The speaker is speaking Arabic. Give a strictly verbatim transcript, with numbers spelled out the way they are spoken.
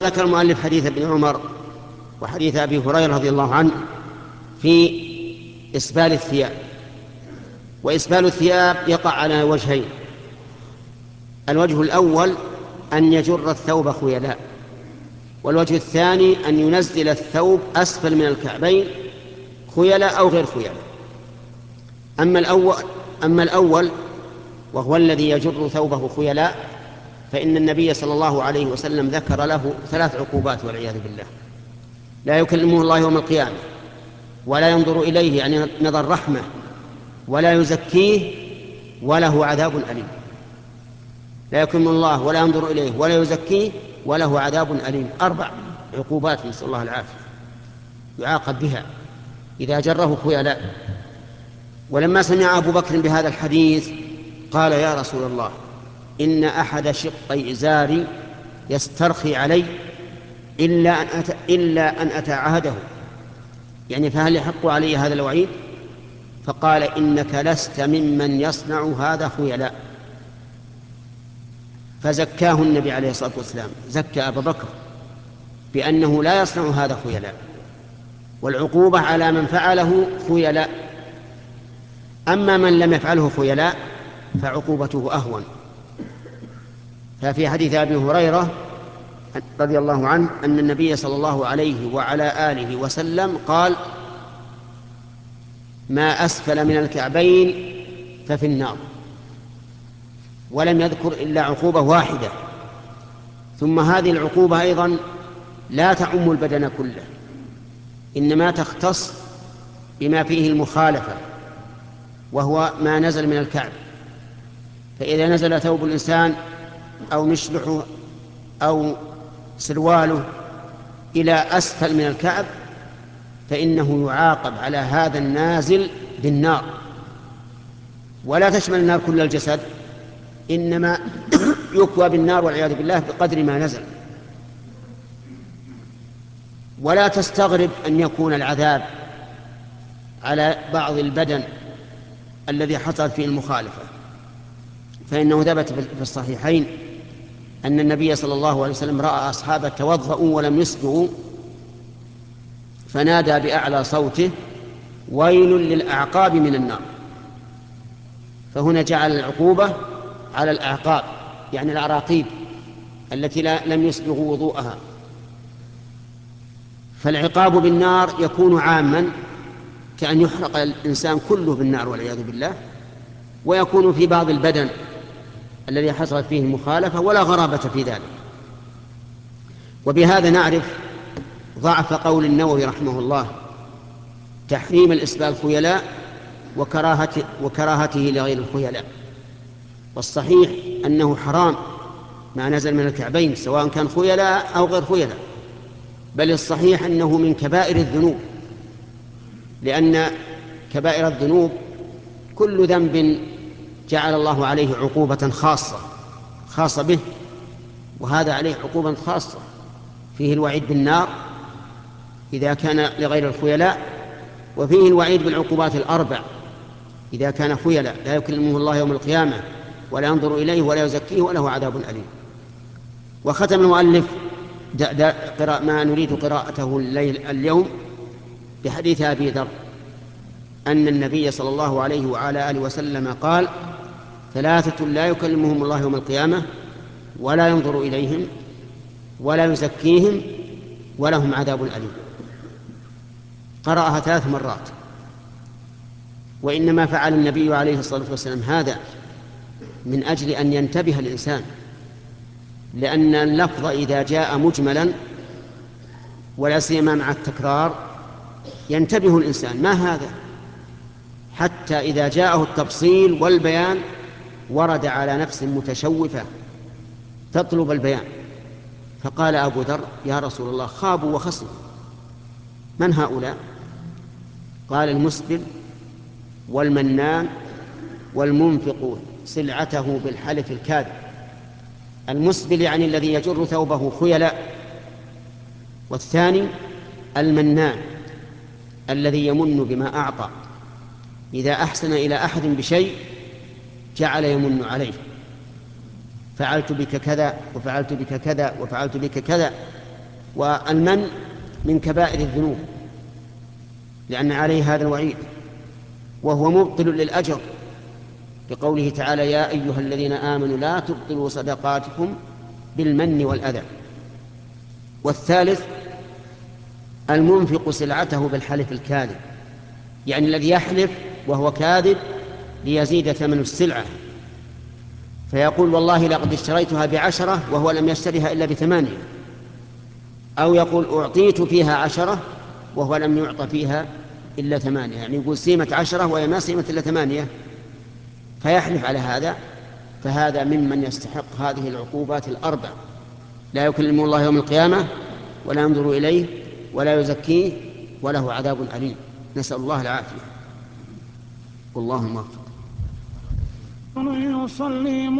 ذكر المؤلف حديث ابن عمر وحديث أبي هريرة رضي الله عنه في إسبال الثياب. وإسبال الثياب يقع على وجهين: الوجه الأول أن يجر الثوب خيلاء، والوجه الثاني أن ينزل الثوب أسفل من الكعبين خيلاء أو غير خيلاء. أما الأول, أما الأول وهو الذي يجر ثوبه خيلاء فإن النبي صلى الله عليه وسلم ذكر له ثلاث عقوبات والعياذ بالله: لا يكلمه الله يوم القيامة، ولا ينظر إليه يعني نظر رحمة، ولا يزكيه، وله عذاب أليم. لا يكلم الله ولا ينظر إليه ولا يزكيه وله عذاب أليم. أربع عقوبات نسأل الله العافية يعاقب بها إذا جره خيلاء. ولما سمع أبو بكر بهذا الحديث قال: يا رسول الله، إن أحد شقي إزاري يسترخي علي إلا أن, أت... إلا أن أتعهده، يعني فهل يحق علي هذا الوعيد؟ فقال: إنك لست ممن يصنع هذا خيلاء. فزكاه النبي عليه الصلاة والسلام، زكى أبا بكر بأنه لا يصنع هذا خيلاء، والعقوبة على من فعله خيلاء. أما من لم يفعله خيلاء فعقوبته أهون. ففي حديث أبي هريرة رضي الله عنه أن النبي صلى الله عليه وعلى آله وسلم قال: ما أسفل من الكعبين ففي النار، ولم يذكر إلا عقوبة واحدة. ثم هذه العقوبة أيضا لا تعم البدن كله، إنما تختص بما فيه المخالفة، وهو ما نزل من الكعب. فإذا نزل ثوب الإنسان أو مشلحه أو سرواله إلى أسفل من الكعب فإنه يعاقب على هذا النازل بالنار. ولا تشمل النار كل الجسد، إنما يكوى بالنار والعياذ بالله بقدر ما نزل. ولا تستغرب أن يكون العذاب على بعض البدن الذي حصلت فيه المخالفة، فإنه ثبت في الصحيحين أن النبي صلى الله عليه وسلم رأى أصحابه توضؤوا ولم يسبغوا فنادى بأعلى صوته: ويل للأعقاب من النار. فهنا جعل العقوبة على الأعقاب، يعني الأراقيب التي لا لم يسبغوا وضوءها. فالعقاب بالنار يكون عاما كأن يحرق الإنسان كله بالنار والعياذ بالله، ويكون في بعض البدن الذي حصلت فيه المخالفة، ولا غرابة في ذلك. وبهذا نعرف ضعف قول النووي رحمه الله تحريم الإسبال خيلاء وكراهته, وكراهته لغير الخيلاء. والصحيح أنه حرام ما نزل من الكعبين سواء كان خيلاء أو غير خيلاء، بل الصحيح أنه من كبائر الذنوب، لأن كبائر الذنوب كل ذنب جعل الله عليه عقوبة خاصة خاصة به، وهذا عليه عقوبة خاصة فيه الوعيد بالنار إذا كان لغير الخيلاء، وفيه الوعيد بالعقوبات الأربع إذا كان خيلاء: لا يكلمه الله يوم القيامة، ولا ينظر إليه، ولا يزكيه، وله عذاب أليم. وختم المؤلف دا دا قراء ما نريد قراءته الليل اليوم بحديث أبي ذر أن النبي صلى الله عليه وعلى آله وسلم قال: ثلاثة لا يكلمهم الله يوم القيامة، ولا ينظر إليهم، ولا يزكيهم، ولهم عذاب أليم. قرأها ثلاث مرات. وإنما فعل النبي عليه الصلاة والسلام هذا من أجل أن ينتبه الإنسان، لأن اللفظ إذا جاء مجملا ولا سيما مع التكرار ينتبه الإنسان: ما هذا؟ حتى إذا جاءه التفصيل والبيان ورد على نفس متشوفة تطلب البيان. فقال أبو ذر: يا رسول الله، خابوا وخسروا. من هؤلاء؟ قال: المسبل والمنان والمنفق سلعته بالحلف الكاذب. المسبل يعني الذي يجر ثوبه خيلاء، والثاني المنان الذي يمن بما أعطى، إذا أحسن إلى أحد بشيء جعل يمن عليه: فعلت بك كذا وفعلت بك كذا وفعلت بك كذا، والمن من كبائر الذنوب لأن عليه هذا الوعيد، وهو مبطل للأجر لقوله تعالى يا أيها الذين آمنوا لا تبطلوا صدقاتكم بالمن والأذى. والثالث المنفق سلعته بالحلف الكاذب، يعني الذي يحلف وهو كاذب ليزيد ثمن السلعة، فيقول والله لقد اشتريتها بعشرة وهو لم يشتريها إلا بثمانية، أو يقول أعطيت فيها عشرة وهو لم يعط فيها إلا ثمانية، يعني يقول سيمة عشرة وهي ما سيمة إلا ثمانية، فيحلف على هذا، فهذا ممن يستحق هذه العقوبات الأربع: لا يكلم الله يوم القيامة ولا ينظر إليه ولا يزكيه وله عذاب أليم. نسأل الله العافية والله موفق.